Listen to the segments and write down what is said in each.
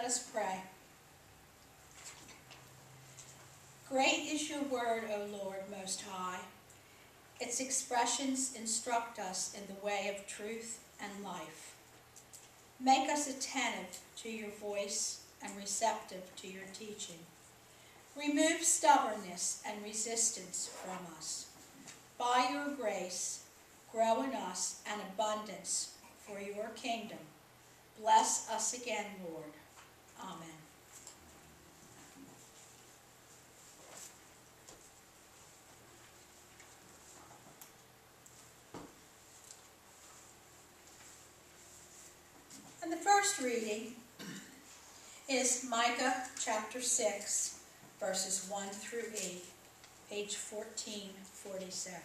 Let us pray. Great is your word, O Lord Most High. Its expressions instruct us in the way of truth and life. Make us attentive to your voice and receptive to your teaching. Remove stubbornness and resistance from us. By your grace, grow in us an abundance for your kingdom. Bless us again, Lord. Amen. And the first reading is Micah chapter 6, verses 1 through 8, page 1447.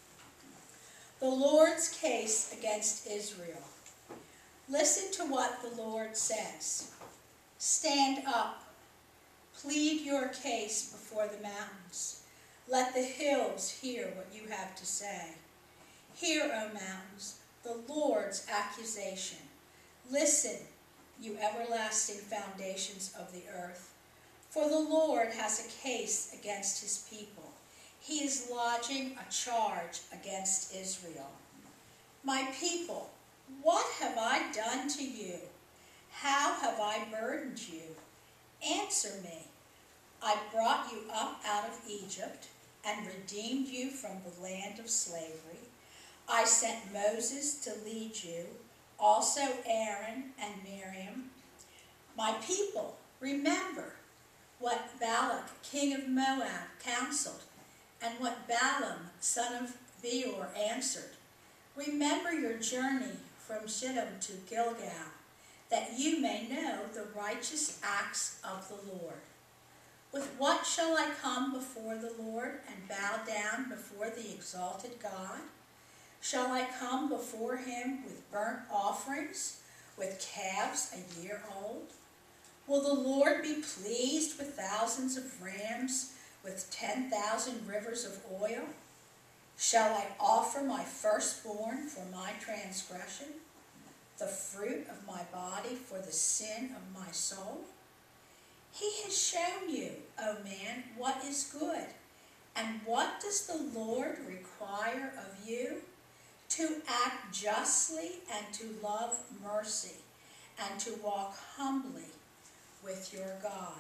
The Lord's case against Israel. Listen to what the Lord says. Stand up, plead your case before the mountains. Let the hills hear what you have to say. Hear, O mountains, the Lord's accusation. Listen, you everlasting foundations of the earth. For the Lord has a case against his people. He is lodging a charge against Israel. My people, what have I done to you? How have I burdened you? Answer me. I brought you up out of Egypt and redeemed you from the land of slavery. I sent Moses to lead you, also Aaron and Miriam. My people, remember what Balak, king of Moab, counseled, and what Balaam, son of Beor, answered. Remember your journey from Shittim to Gilgal, that you may know the righteous acts of the Lord. With what shall I come before the Lord and bow down before the exalted God? Shall I come before him with burnt offerings, with calves a year old? Will the Lord be pleased with thousands of rams, with 10,000 rivers of oil? Shall I offer my firstborn for my transgression, the fruit of my body for the sin of my soul? He has shown you, O man, what is good. And what does the Lord require of you? To act justly and to love mercy and to walk humbly with your God.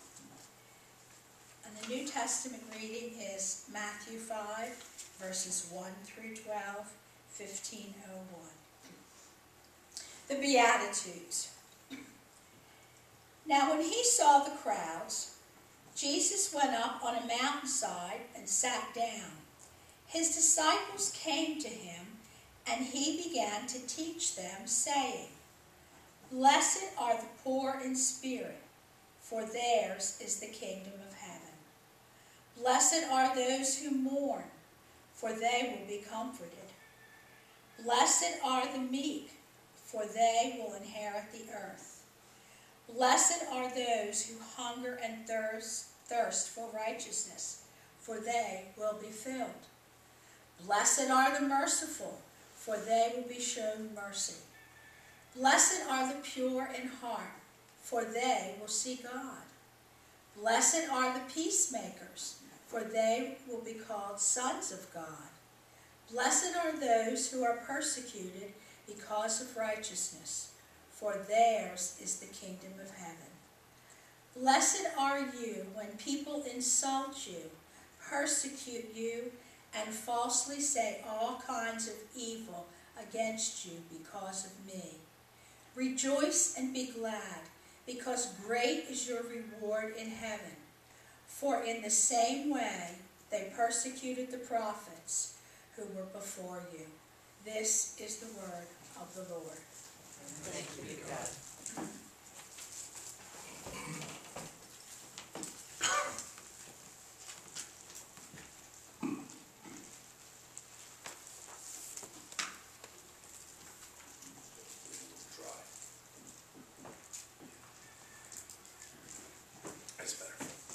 And the New Testament reading is Matthew 5, verses 1 through 12, 1501. The Beatitudes. Now when he saw the crowds, Jesus went up on a mountainside and sat down. His disciples came to him, and he began to teach them, saying, Blessed are the poor in spirit, for theirs is the kingdom of heaven. Blessed are those who mourn, for they will be comforted. Blessed are the meek, for they will inherit the earth. Blessed are those who hunger and thirst for righteousness, for they will be filled. Blessed are the merciful, for they will be shown mercy. Blessed are the pure in heart, for they will see God. Blessed are the peacemakers, for they will be called sons of God. Blessed are those who are persecuted because of righteousness, for theirs is the kingdom of heaven. Blessed are you when people insult you, persecute you, and falsely say all kinds of evil against you because of me. Rejoice and be glad, because great is your reward in heaven. For in the same way they persecuted the prophets who were before you. This is the word of the Lord. Thank you be to God. That's better.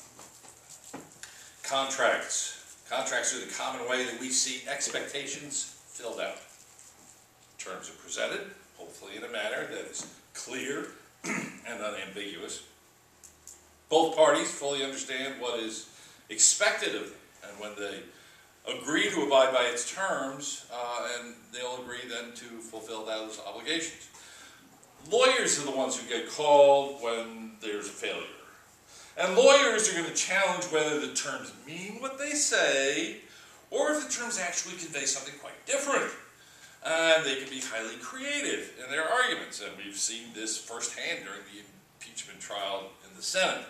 Contracts are the common way that we see expectations filled out. Terms are presented, hopefully in a manner that is clear and and unambiguous. Both parties fully understand what is expected of them, and when they agree to abide by its terms, and they'll agree then to fulfill those obligations. Lawyers are the ones who get called when there's a failure. And lawyers are going to challenge whether the terms mean what they say, or if the terms actually convey something quite different. And they can be highly creative in their arguments, and we've seen this firsthand during the impeachment trial in the Senate.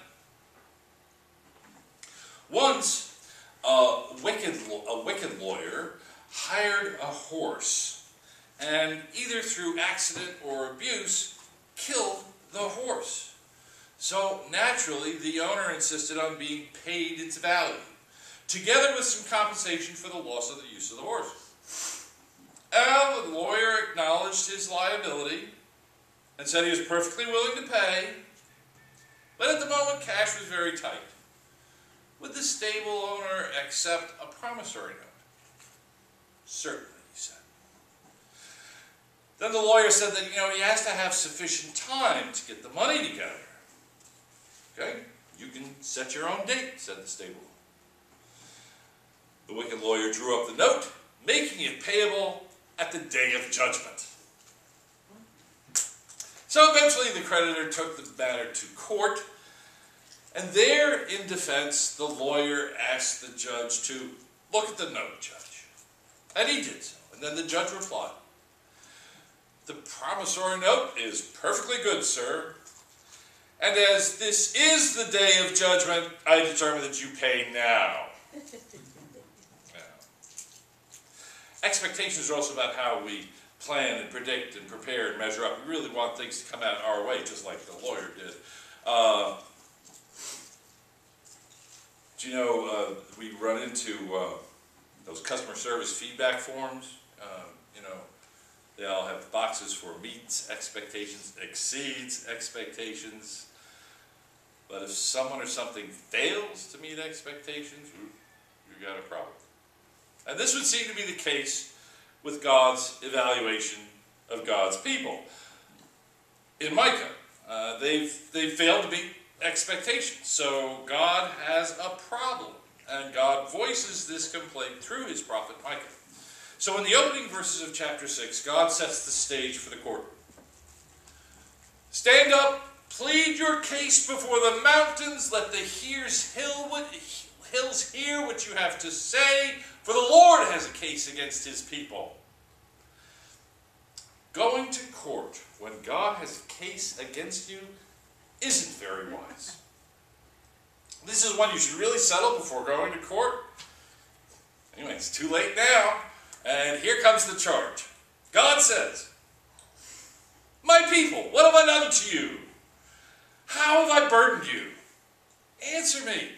Once, a wicked lawyer hired a horse, and either through accident or abuse, killed the horse. So naturally, the owner insisted on being paid its value, together with some compensation for the loss of the use of the horse. And the lawyer acknowledged his liability and said he was perfectly willing to pay, but at the moment cash was very tight. Would the stable owner accept a promissory note? Certainly, he said. Then the lawyer said that, he has to have sufficient time to get the money together. Okay, you can set your own date, said the stable owner. The wicked lawyer drew up the note, making it payable at the day of judgment. So eventually the creditor took the matter to court, and there, in defense, the lawyer asked the judge to look at the note, Judge. And he did so. And then the judge replied, "The promissory note is perfectly good, sir. And as this is the day of judgment, I determine that you pay now." Expectations are also about how we plan and predict and prepare and measure up. We really want things to come out our way, just like the lawyer did. We run into those customer service feedback forms. They all have boxes for meets expectations, exceeds expectations. But if someone or something fails to meet expectations, you've got a problem. And this would seem to be the case with God's evaluation of God's people. In Micah, they've failed to meet expectations. So God has a problem, and God voices this complaint through his prophet Micah. So in the opening verses of chapter 6, God sets the stage for the court. "Stand up, plead your case before the mountains, let the hills hear what you have to say, for the Lord has a case against his people." Going to court when God has a case against you isn't very wise. This is one you should really settle before going to court. Anyway, it's too late now, and here comes the charge. God says, "My people, what have I done to you? How have I burdened you? Answer me."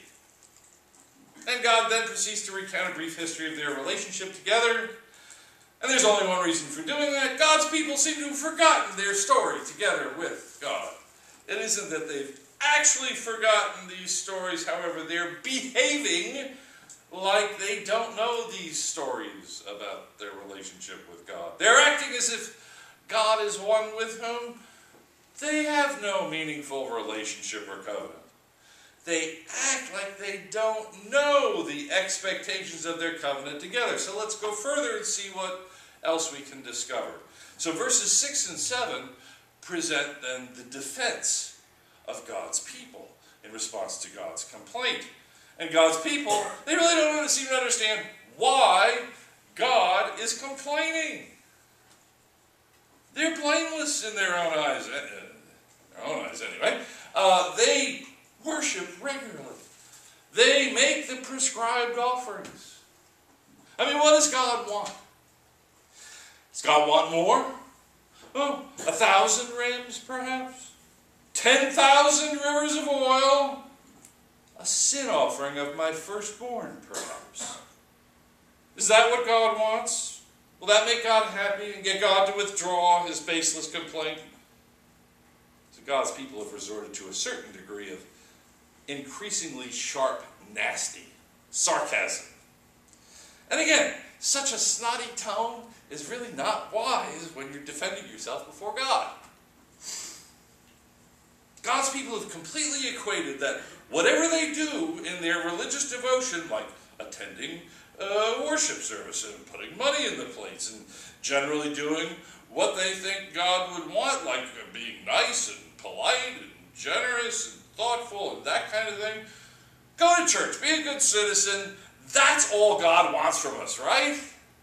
And God then proceeds to recount a brief history of their relationship together. And there's only one reason for doing that. God's people seem to have forgotten their story together with God. It isn't that they've actually forgotten these stories, however, they're behaving like they don't know these stories about their relationship with God. They're acting as if God is one with whom they have no meaningful relationship or covenant. They act like they don't know the expectations of their covenant together. So let's go further and see what else we can discover. So verses 6 and 7 present then the defense of God's people in response to God's complaint. And God's people, they really don't seem to understand why God is complaining. They're blameless in their own eyes. Anyway. They worship regularly. They make the prescribed offerings. I mean, what does God want? Does God want more? Oh, 1,000 rams, perhaps? 10,000 rivers of oil? A sin offering of my firstborn, perhaps? Is that what God wants? Will that make God happy and get God to withdraw his baseless complaint? So God's people have resorted to a certain degree of increasingly sharp, nasty sarcasm. And again, such a snotty tone is really not wise when you're defending yourself before God. God's people have completely equated that whatever they do in their religious devotion, like attending a worship service and putting money in the plates and generally doing what they think God would want, like being nice and polite and generous and thoughtful and that kind of thing. Go to church, be a good citizen. That's all God wants from us, right?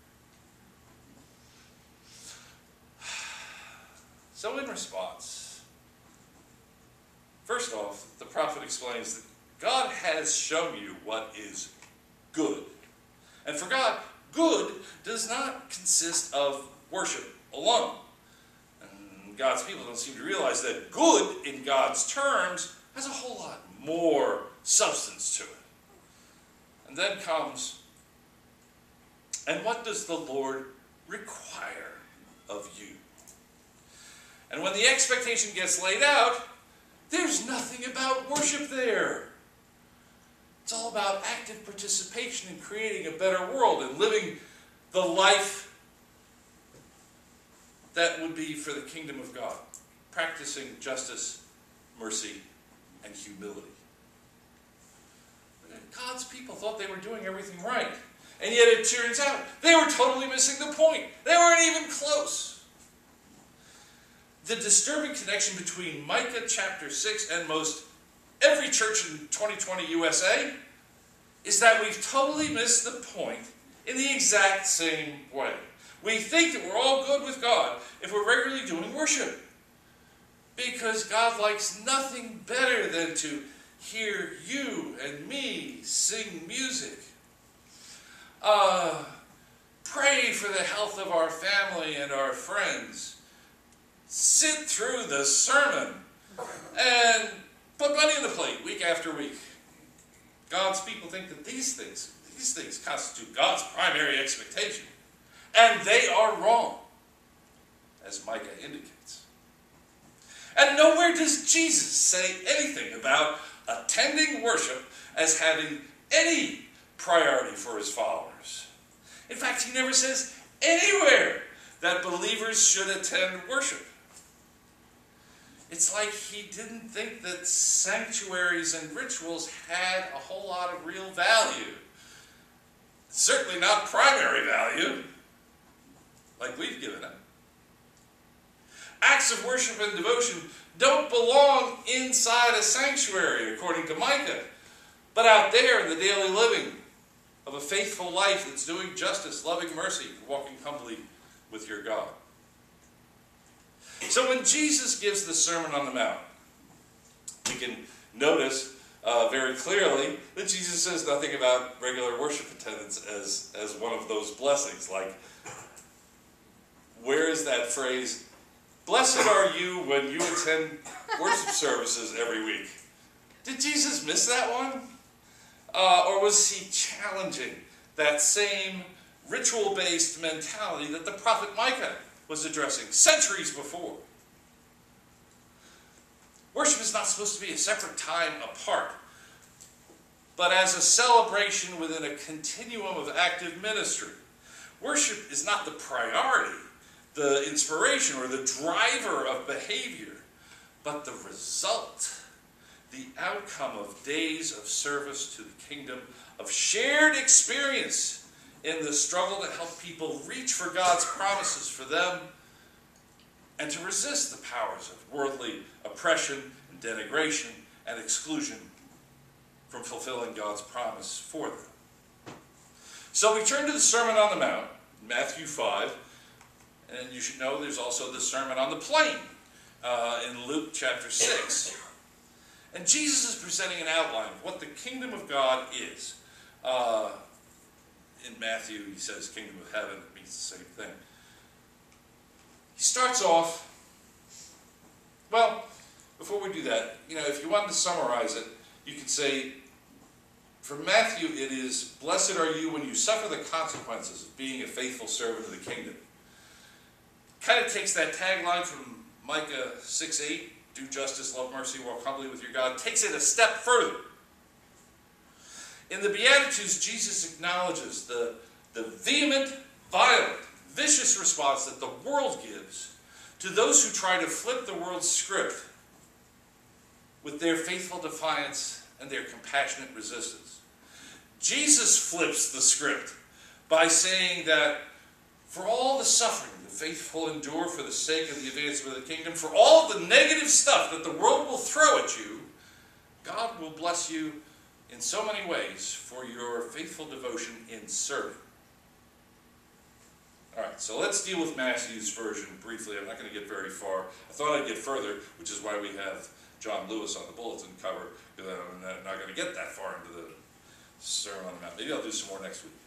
So in response, first off, the prophet explains that God has shown you what is good. And for God, good does not consist of worship alone. And God's people don't seem to realize that good, in God's terms, has a whole lot more substance to it. And then comes, and what does the Lord require of you? And when the expectation gets laid out, there's nothing about worship there. It's all about active participation in creating a better world and living the life that would be for the kingdom of God, practicing justice, mercy, and humility. God's people thought they were doing everything right. And yet it turns out they were totally missing the point. They weren't even close. The disturbing connection between Micah chapter 6 and most every church in 2020 USA is that we've totally missed the point in the exact same way. We think that we're all good with God if we're regularly doing worship, because God likes nothing better than to hear you and me sing music. Pray for the health of our family and our friends. Sit through the sermon and put money in the plate week after week. God's people think that these things constitute God's primary expectation. And they are wrong, as Micah indicates. And nowhere does Jesus say anything about attending worship as having any priority for his followers. In fact, he never says anywhere that believers should attend worship. It's like he didn't think that sanctuaries and rituals had a whole lot of real value. Certainly not primary value, like we've given them. Acts of worship and devotion don't belong inside a sanctuary, according to Micah, but out there in the daily living of a faithful life that's doing justice, loving mercy, walking humbly with your God. So when Jesus gives the Sermon on the Mount, we can notice very clearly that Jesus says nothing about regular worship attendance as one of those blessings. Like, where is that phrase, blessed are you when you attend worship services every week? Did Jesus miss that one? Or was he challenging that same ritual-based mentality that the prophet Micah was addressing centuries before? Worship is not supposed to be a separate time apart, but as a celebration within a continuum of active ministry. Worship is not the priority, the inspiration, or the driver of behavior, but the result, the outcome of days of service to the kingdom, of shared experience in the struggle to help people reach for God's promises for them and to resist the powers of worldly oppression and denigration and exclusion from fulfilling God's promise for them. So we turn to the Sermon on the Mount, Matthew 5, and you should know there's also the Sermon on the Plain in Luke chapter 6. And Jesus is presenting an outline of what the kingdom of God is. In Matthew, he says kingdom of heaven. It means the same thing. He starts off, well, before we do that, if you wanted to summarize it, you could say, for Matthew, it is, blessed are you when you suffer the consequences of being a faithful servant of the kingdom. Kind of takes that tagline from Micah 6:8, do justice, love mercy, walk humbly with your God, takes it a step further. In the Beatitudes, Jesus acknowledges the vehement, violent, vicious response that the world gives to those who try to flip the world's script with their faithful defiance and their compassionate resistance. Jesus flips the script by saying that for all the suffering the faithful endure for the sake of the advancement of the kingdom, for all the negative stuff that the world will throw at you, God will bless you in so many ways for your faithful devotion in serving. All right, so let's deal with Matthew's version briefly. I'm not going to get very far. I thought I'd get further, which is why we have John Lewis on the bulletin cover, because I'm not going to get that far into the Sermon on the Mount. Maybe I'll do some more next week.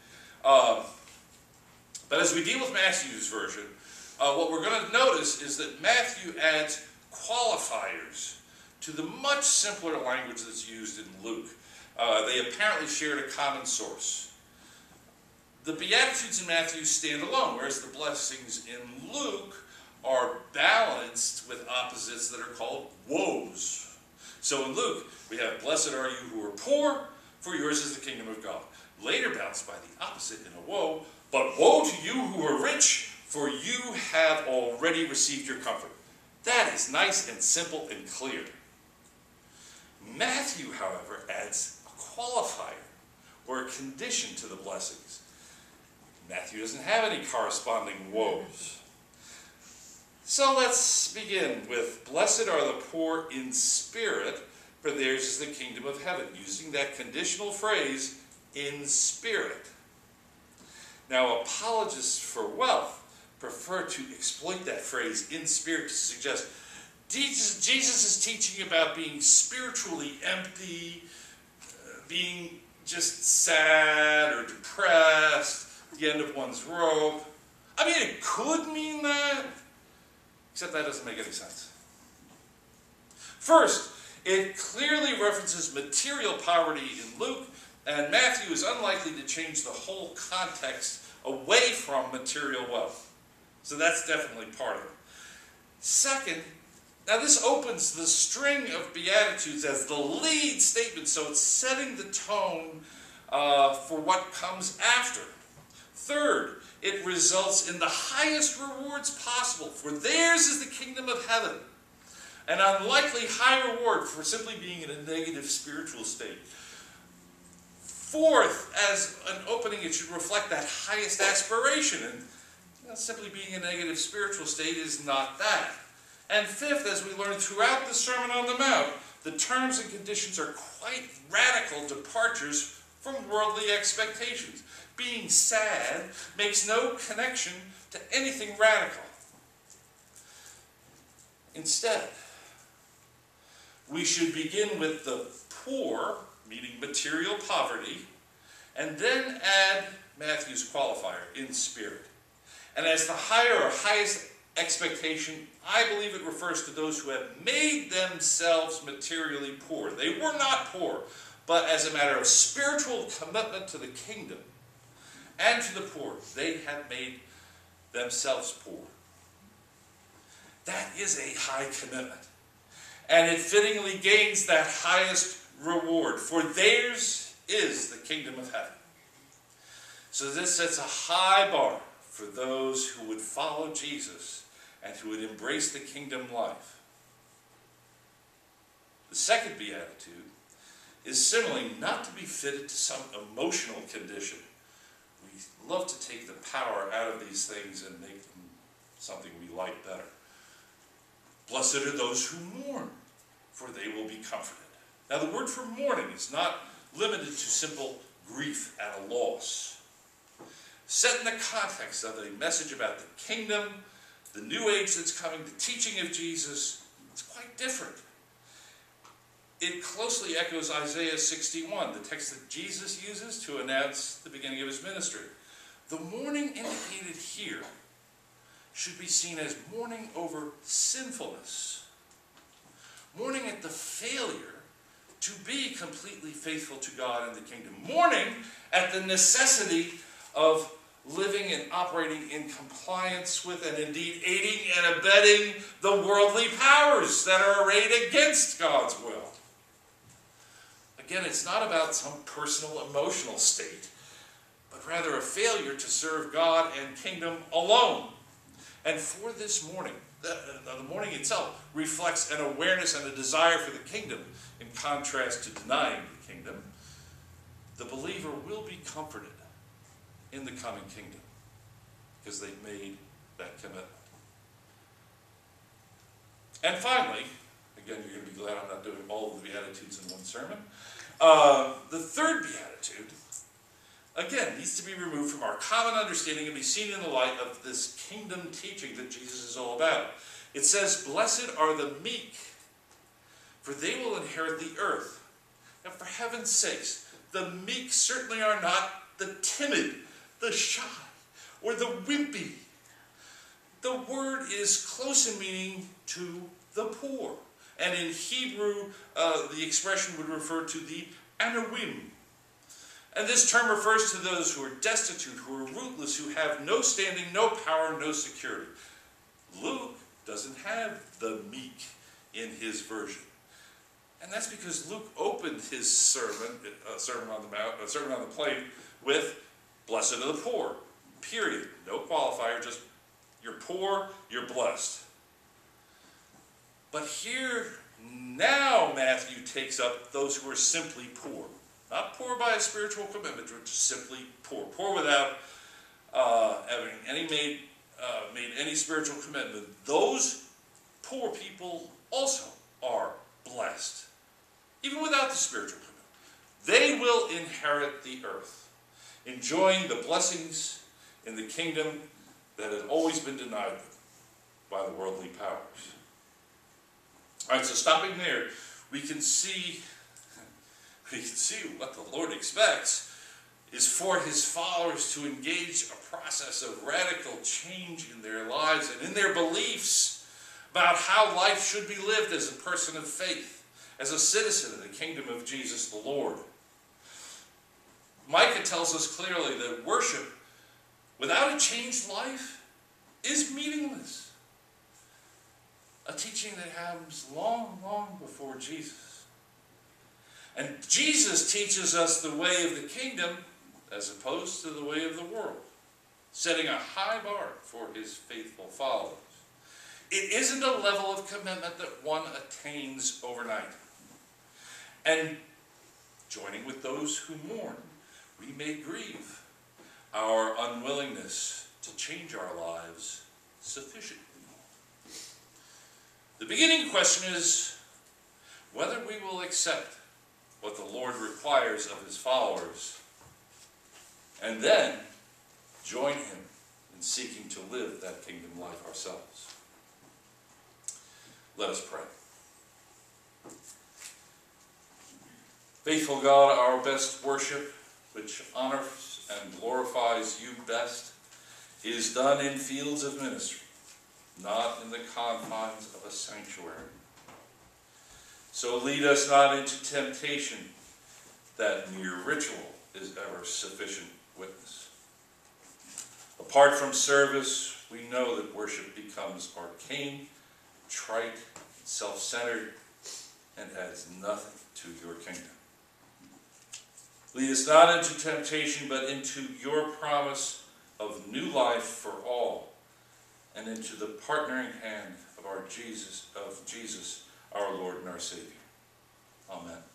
But as we deal with Matthew's version, what we're going to notice is that Matthew adds qualifiers to the much simpler language that's used in Luke. They apparently shared a common source. The Beatitudes in Matthew stand alone, whereas the blessings in Luke are balanced with opposites that are called woes. So in Luke, we have, blessed are you who are poor, for yours is the kingdom of God. Later balanced by the opposite in a woe, but woe to you who are rich, for you have already received your comfort. That is nice and simple and clear. Matthew, however, adds a qualifier or a condition to the blessings. Matthew doesn't have any corresponding woes. So let's begin with, blessed are the poor in spirit, for theirs is the kingdom of heaven, using that conditional phrase, in spirit. Now, apologists for wealth prefer to exploit that phrase, in spirit, to suggest Jesus is teaching about being spiritually empty, being just sad or depressed, the end of one's rope. I mean, it could mean that, except that doesn't make any sense. First, it clearly references material poverty in Luke, and Matthew is unlikely to change the whole context away from material wealth. So that's definitely part of it. Second, now this opens the string of Beatitudes as the lead statement, so it's setting the tone for what comes after. Third, it results in the highest rewards possible, for theirs is the kingdom of heaven. An unlikely high reward for simply being in a negative spiritual state. Fourth, as an opening, it should reflect that highest aspiration, and simply being in a negative spiritual state is not that. And fifth, as we learn throughout the Sermon on the Mount, the terms and conditions are quite radical departures from worldly expectations. Being sad makes no connection to anything radical. Instead, we should begin with the poor, meaning material poverty, and then add Matthew's qualifier, in spirit. And as the higher or highest expectation, I believe it refers to those who have made themselves materially poor. They were not poor, but as a matter of spiritual commitment to the kingdom and to the poor, they have made themselves poor. That is a high commitment. And it fittingly gains that highest reward, for theirs is the kingdom of heaven. So this sets a high bar for those who would follow Jesus and who would embrace the kingdom life. The second beatitude is similarly not to be fitted to some emotional condition. We love to take the power out of these things and make them something we like better. Blessed are those who mourn, for they will be comforted. Now the word for mourning is not limited to simple grief at a loss. Set in the context of a message about the kingdom, the new age that's coming, the teaching of Jesus, it's quite different. It closely echoes Isaiah 61, the text that Jesus uses to announce the beginning of his ministry. The mourning indicated here should be seen as mourning over sinfulness, mourning at the failure to be completely faithful to God and the kingdom, mourning at the necessity of living and operating in compliance with and indeed aiding and abetting the worldly powers that are arrayed against God's will. Again, it's not about some personal emotional state, but rather a failure to serve God and kingdom alone. And for this mourning, the mourning itself reflects an awareness and a desire for the kingdom, in contrast to denying the kingdom. The believer will be comforted in the coming kingdom because they've made that commitment. And finally, again, you're going to be glad I'm not doing all of the Beatitudes in one sermon. The third Beatitude, again, needs to be removed from our common understanding and be seen in the light of this kingdom teaching that Jesus is all about. It says, "Blessed are the meek, for they will inherit the earth." Now, for heaven's sakes, the meek certainly are not the timid, the shy, or the wimpy. The word is close in meaning to the poor. And in Hebrew, the expression would refer to the anawim. And this term refers to those who are destitute, who are rootless, who have no standing, no power, no security. Luke doesn't have the meek in his version. And that's because Luke opened his Sermon on the Plain, with "Blessed are the poor," period. No qualifier, just you're poor, you're blessed. But here, now Matthew takes up those who are simply poor. Not poor by a spiritual commitment, but just simply poor. Poor without having made any spiritual commitment. Those poor people also are blessed, even without the spiritual commitment. They will inherit the earth, enjoying the blessings in the kingdom that had always been denied them by the worldly powers. All right, so stopping there, we can see what the Lord expects is for his followers to engage a process of radical change in their lives and in their beliefs about how life should be lived as a person of faith, as a citizen of the kingdom of Jesus the Lord. Micah tells us clearly that worship without a changed life is meaningless. A teaching that happens long, long before Jesus. And Jesus teaches us the way of the kingdom as opposed to the way of the world, setting a high bar for his faithful followers. It isn't a level of commitment that one attains overnight. And joining with those who mourn, we may grieve our unwillingness to change our lives sufficiently. The beginning question is whether we will accept what the Lord requires of his followers and then join him in seeking to live that kingdom life ourselves. Let us pray. Faithful God, our best worship, which honors and glorifies you best, is done in fields of ministry, not in the confines of a sanctuary. So lead us not into temptation, that mere ritual is ever sufficient witness. Apart from service, we know that worship becomes arcane, trite, self-centered, and adds nothing to your kingdom. Lead us not into temptation, but into your promise of new life for all, and into the partnering hand of Jesus, our Lord and our Savior. Amen.